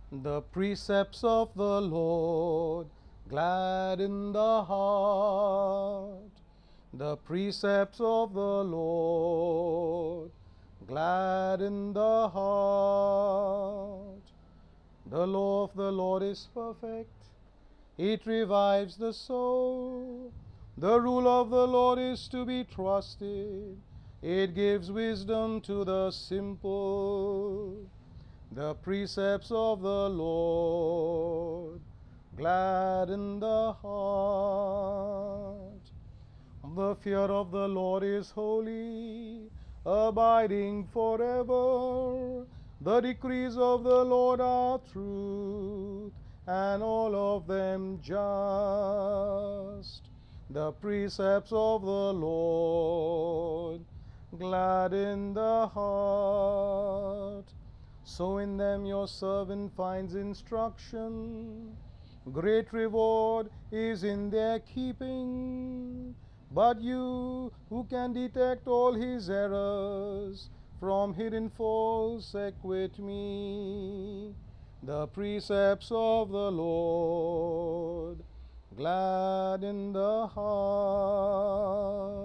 The precepts of the Lord gladden the heart. The precepts of the Lord gladden the heart. The law of the Lord is perfect, it revives the soul. The rule of the Lord is to be trusted, it gives wisdom to the simple. The precepts of the Lord gladden the heart. The fear of the Lord is holy, abiding forever. The decrees of the Lord are truth, and all of them just. The precepts of the Lord gladden the heart. So in them your servant finds instruction. Great reward is in their keeping. But you, who can detect all his errors, from hidden faults acquit me. The precepts of the Lord gladden the heart.